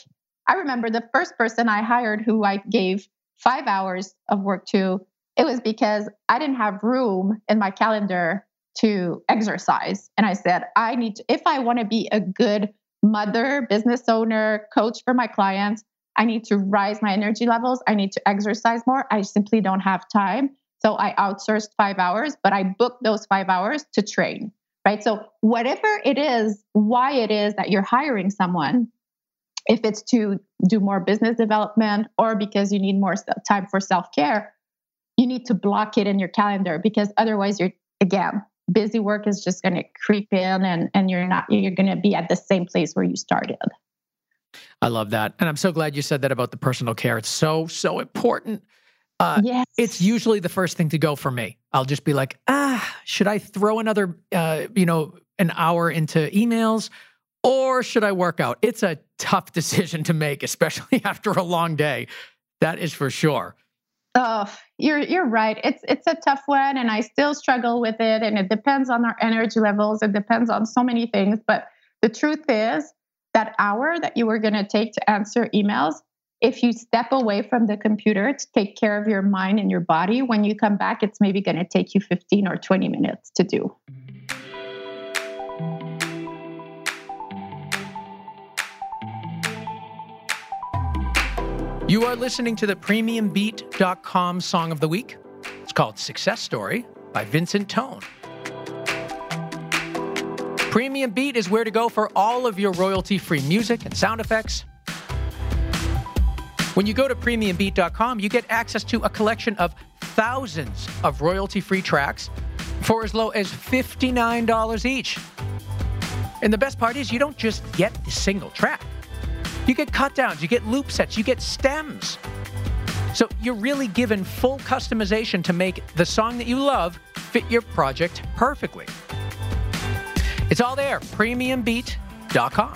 I remember the first person I hired who I gave 5 hours of work to, it was because I didn't have room in my calendar to exercise. And I said, I need to, if I want to be a good mother, business owner, coach for my clients, I need to rise my energy levels. I need to exercise more. I simply don't have time. So I outsourced 5 hours, but I booked those 5 hours to train, right? So whatever it is, why it is that you're hiring someone, if it's to do more business development or because you need more time for self-care, you need to block it in your calendar, because otherwise you're, again, busy work is just going to creep in and you're going to be at the same place where you started.
I love that. And I'm so glad you said that about the personal care. It's so, so important.
Yes.
It's usually the first thing to go for me. I'll just be like, should I throw another, an hour into emails, or should I work out? It's a tough decision to make, especially after a long day. That is for sure.
Oh, you're right. It's a tough one, and I still struggle with it. And it depends on our energy levels. It depends on so many things. But the truth is, that hour that you were going to take to answer emails, if you step away from the computer to take care of your mind and your body, when you come back, it's maybe going to take you 15 or 20 minutes to do.
You are listening to the PremiumBeat.com Song of the Week. It's called Success Story by Vincent Tone. Premium Beat is where to go for all of your royalty-free music and sound effects. When you go to PremiumBeat.com, you get access to a collection of thousands of royalty-free tracks for as low as $59 each. And the best part is you don't just get the single track. You get cut downs, you get loop sets, you get stems. So you're really given full customization to make the song that you love fit your project perfectly. It's all there, PremiumBeat.com.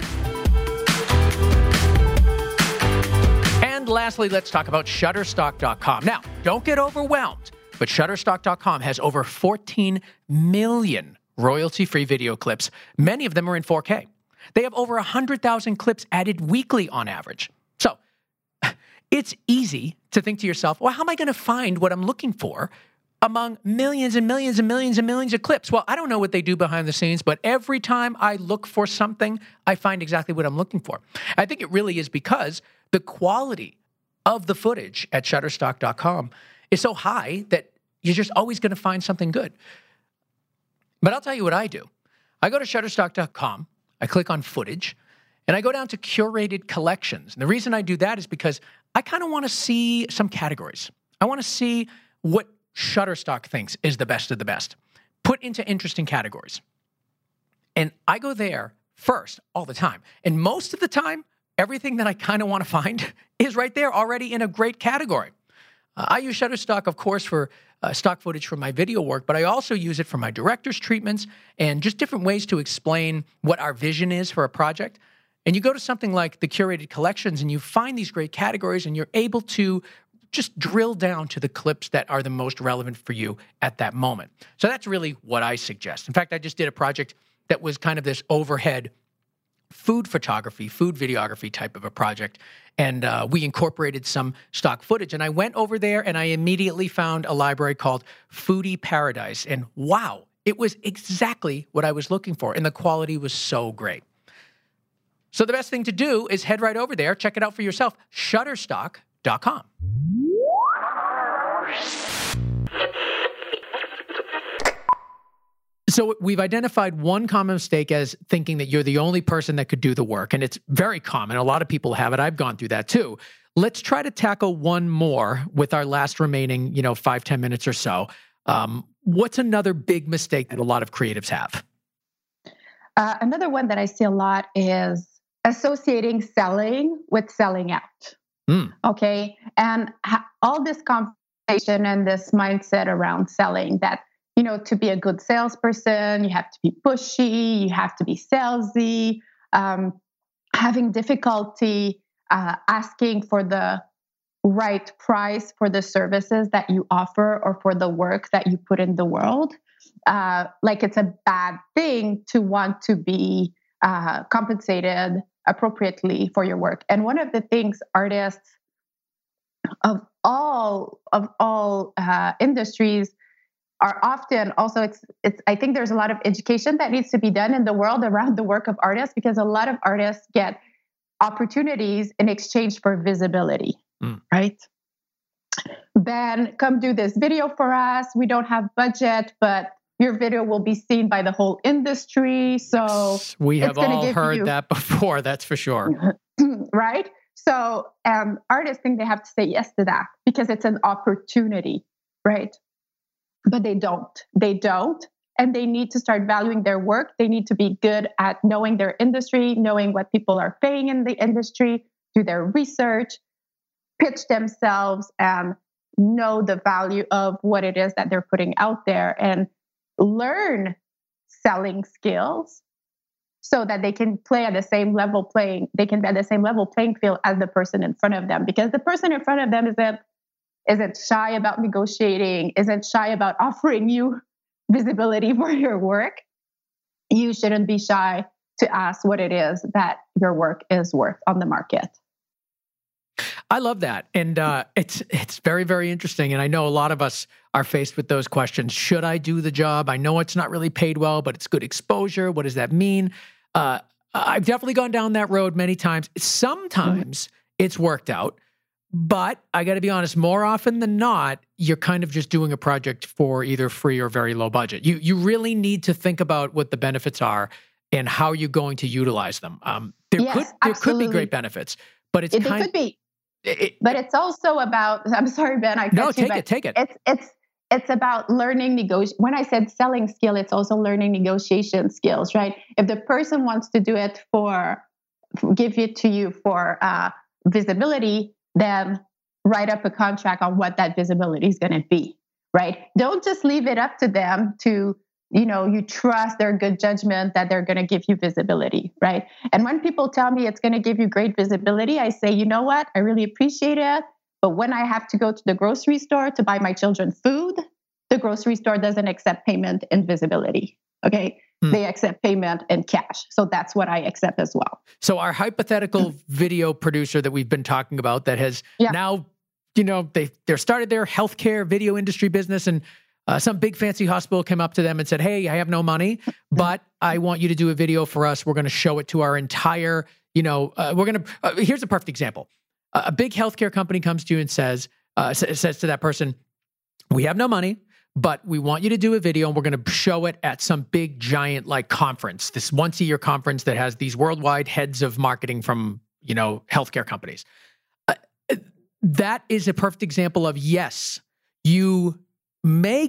And lastly, let's talk about Shutterstock.com. Now, don't get overwhelmed, but Shutterstock.com has over 14 million royalty-free video clips. Many of them are in 4K. They have over 100,000 clips added weekly on average. So it's easy to think to yourself, well, how am I going to find what I'm looking for among millions and millions and millions and millions of clips? Well, I don't know what they do behind the scenes, but every time I look for something, I find exactly what I'm looking for. I think it really is because the quality of the footage at Shutterstock.com is so high that you're just always going to find something good. But I'll tell you what I do. I go to Shutterstock.com, I click on footage, and I go down to curated collections. And the reason I do that is because I kind of want to see some categories. I want to see what Shutterstock thinks is the best of the best, put into interesting categories. And I go there first all the time. And most of the time, everything that I kind of want to find is right there already in a great category. I use Shutterstock, of course, for stock footage for my video work, but I also use it for my director's treatments and just different ways to explain what our vision is for a project. And you go to something like the curated collections and you find these great categories and you're able to just drill down to the clips that are the most relevant for you at that moment. So that's really what I suggest. In fact, I just did a project that was kind of this overhead food photography, food videography type of a project. And we incorporated some stock footage. And I went over there and I immediately found a library called Foodie Paradise. And wow, it was exactly what I was looking for. And the quality was so great. So the best thing to do is head right over there, check it out for yourself, Shutterstock.com. So we've identified one common mistake as thinking that you're the only person that could do the work. And it's very common. A lot of people have it. I've gone through that too. Let's try to tackle one more with our last remaining, 5-10 minutes or so. What's another big mistake that a lot of creatives have?
Another one that I see a lot is associating selling with selling out. Okay. And all this conversation and this mindset around selling that, to be a good salesperson, you have to be pushy, you have to be salesy, having difficulty asking for the right price for the services that you offer or for the work that you put in the world. Like it's a bad thing to want to be compensated appropriately for your work. And one of the things artists of all industries are often also, it's I think there's a lot of education that needs to be done in the world around the work of artists, because a lot of artists get opportunities in exchange for visibility, right? Then come do this video for us. We don't have budget, but your video will be seen by the whole industry. So
we have all heard that before, that's for sure.
Right? So artists think they have to say yes to that because it's an opportunity, right? But they don't. They don't. And they need to start valuing their work. They need to be good at knowing their industry, knowing what people are paying in the industry, do their research, pitch themselves, and know the value of what it is that they're putting out there, and learn selling skills so that they can play at the same level playing field as the person in front of them. Because the person in front of them isn't shy about negotiating, isn't shy about offering you visibility for your work. You shouldn't be shy to ask what it is that your work is worth on the market.
I love that. And it's very, very interesting. And I know a lot of us are faced with those questions. Should I do the job? I know it's not really paid well, but it's good exposure. What does that mean? I've definitely gone down that road many times. Sometimes it's worked out. But I got to be honest, more often than not, you're kind of just doing a project for either free or very low budget. You really need to think about what the benefits are and how you're going to utilize them. There could be great benefits, but it could be. But
it's also about, I'm sorry, Ben,
take it.
It's about learning negotiation. When I said selling skill, it's also learning negotiation skills, right? If the person wants to do it give it to you for visibility, then write up a contract on what that visibility is going to be, right? Don't just leave it up to them to, you trust their good judgment that they're going to give you visibility, right? And when people tell me it's going to give you great visibility, I say, you know what? I really appreciate it. But when I have to go to the grocery store to buy my children food, the grocery store doesn't accept payment in visibility, okay? They accept payment in cash. So that's what I accept as well.
So our hypothetical video producer that we've been talking about that has now, they're started their healthcare video industry business, and some big fancy hospital came up to them and said, hey, I have no money, but I want you to do a video for us. We're going to show it to our entire, here's a perfect example. A big healthcare company comes to you and says to that person, we have no money, but we want you to do a video and we're going to show it at some big giant conference, this once-a-year conference that has these worldwide heads of marketing from, healthcare companies. That is a perfect example of, yes, you may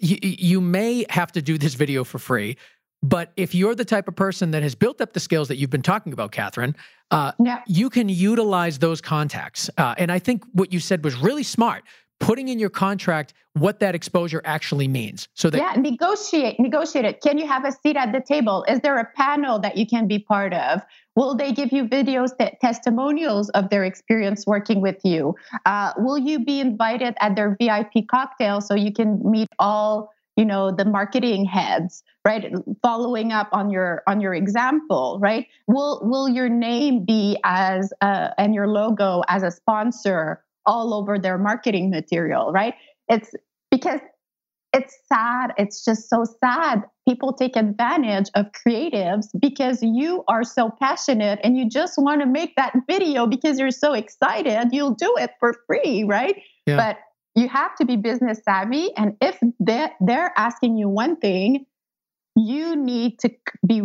have to do this video for free, but if you're the type of person that has built up the skills that you've been talking about, Catherine, you can utilize those contacts. And I think what you said was really smart. Putting in your contract what that exposure actually means. So that
negotiate it. Can you have a seat at the table? Is there a panel that you can be part of? Will they give you videos, testimonials of their experience working with you? Will you be invited at their VIP cocktail so you can meet all, the marketing heads, right? Following up on your example, right? Will your name be and your logo as a sponsor all over their marketing material, right? It's because it's sad. It's just so sad. People take advantage of creatives because you are so passionate and you just want to make that video because you're so excited. You'll do it for free, right? Yeah. But you have to be business savvy. And if they're asking you one thing, you need to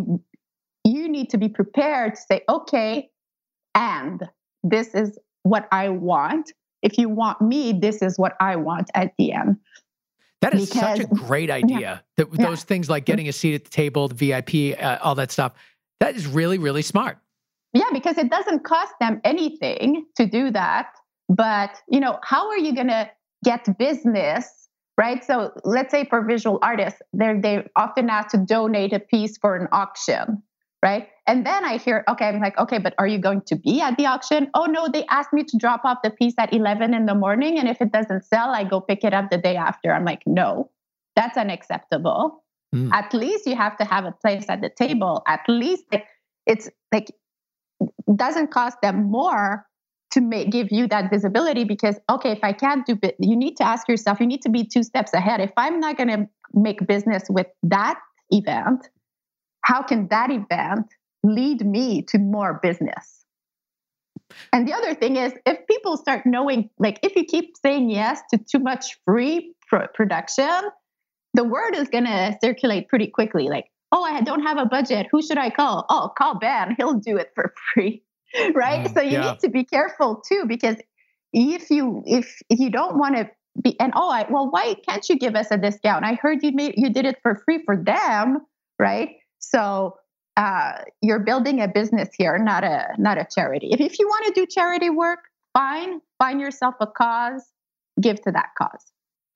be prepared to say, okay, and this is what I want. If you want me, this is what I want at the end.
That is such a great idea. Those things like getting a seat at the table, the VIP, all that stuff, that is really, really smart.
Yeah, because it doesn't cost them anything to do that. But, how are you going to get business, right? So let's say for visual artists, they often ask to donate a piece for an auction, right? And then I hear, I'm like, but are you going to be at the auction? Oh, no, they asked me to drop off the piece at 11 in the morning. And if it doesn't sell, I go pick it up the day after. I'm like, no, that's unacceptable. At least you have to have a place at the table. At least it's like doesn't cost them more to give you that visibility, because, okay, if I can't do it, you need to ask yourself, you need to be 2 steps ahead. If I'm not going to make business with that event, how can that event lead me to more business? And the other thing is, if people start knowing, like if you keep saying yes to too much free production, the word is going to circulate pretty quickly. Like, oh, I don't have a budget. Who should I call? Oh, call Ben. He'll do it for free. Right. So you need to be careful too, because if you don't want to be, and why can't you give us a discount? I heard you did it for free for them. Right. So you're building a business here, not a charity. If you want to do charity work, fine. Find yourself a cause, give to that cause.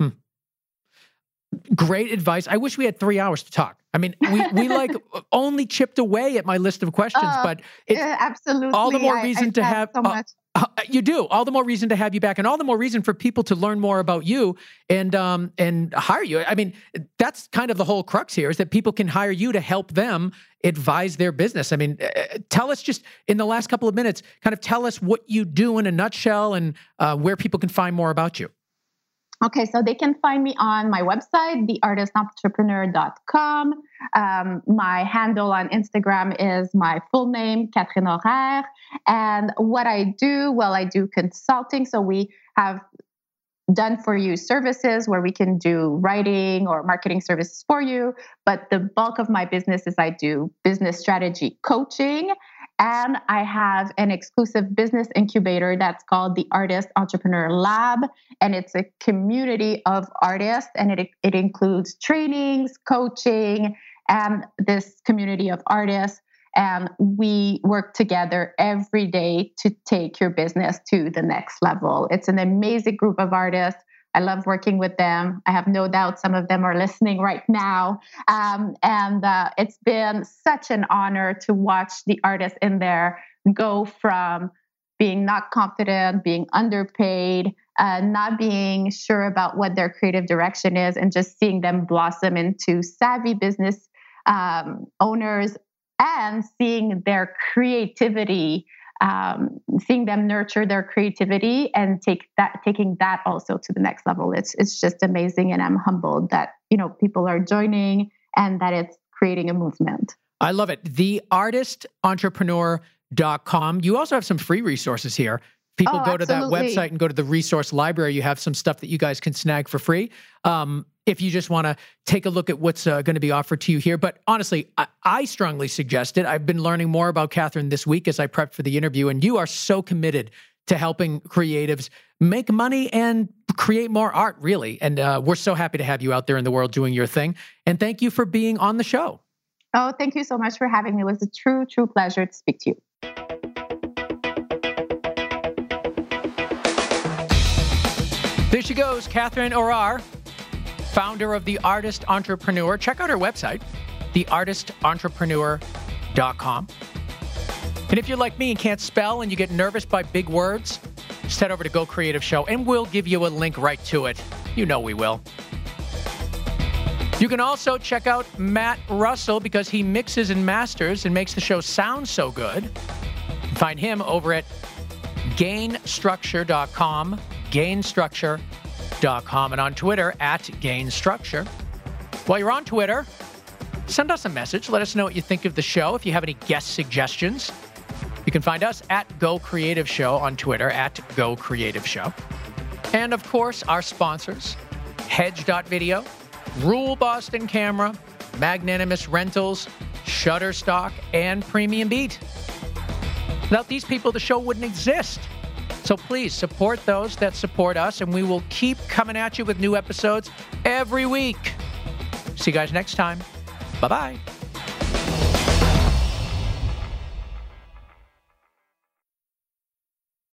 Great advice. I wish we had 3 hours to talk. I mean, we like only chipped away at my list of questions, but
absolutely,
all the more reason to have
so much.
You do. All the more reason to have you back, and all the more reason for people to learn more about you and hire you. I mean, that's kind of the whole crux here, is that people can hire you to help them advise their business. I mean, tell us just in the last couple of minutes, kind of tell us what you do in a nutshell, and where people can find more about you.
Okay, so they can find me on my website, theartistentrepreneur.com. My handle on Instagram is my full name, Catherine Horaire. And what I do, I do consulting. So we have done for you services where we can do writing or marketing services for you. But the bulk of my business is I do business strategy coaching. And I have an exclusive business incubator that's called the Artist Entrepreneur Lab. And it's a community of artists. And it includes trainings, coaching, and this community of artists. And we work together every day to take your business to the next level. It's an amazing group of artists. I love working with them. I have no doubt some of them are listening right now. And it's been such an honor to watch the artists in there go from being not confident, being underpaid, not being sure about what their creative direction is, and just seeing them blossom into savvy business owners, and seeing their creativity, seeing them nurture their creativity and taking that also to the next level. It's just amazing, and I'm humbled that people are joining and that it's creating a movement.
I love it. Theartistentrepreneur.com. You also have some free resources here. People go to that website and go to the resource library. You have some stuff that you guys can snag for free. If you just want to take a look at what's going to be offered to you here. But honestly, I strongly suggest it. I've been learning more about Catherine this week as I prepped for the interview, and you are so committed to helping creatives make money and create more art, really. And we're so happy to have you out there in the world doing your thing. And thank you for being on the show.
Oh, thank you so much for having me. It was a true, true pleasure to speak to you.
There she goes, Catherine Horaire, founder of The Artist Entrepreneur. Check out her website, theartistentrepreneur.com. And if you're like me and can't spell and you get nervous by big words, just head over to Go Creative Show and we'll give you a link right to it. You know we will. You can also check out Matt Russell because he mixes and masters and makes the show sound so good. Find him over at gainstructure.com, gainstructure.com, and on Twitter at gainstructure. While you're on Twitter, send us a message. Let us know what you think of the show. If you have any guest suggestions, you can find us at Go Creative Show on Twitter, at Go Creative Show. And of course, our sponsors, Hedge.video, Rule Boston Camera, Magnanimous Rentals, Shutterstock, and Premium Beat. Without these people, the show wouldn't exist. So please support those that support us, and we will keep coming at you with new episodes every week. See you guys next time. Bye-bye.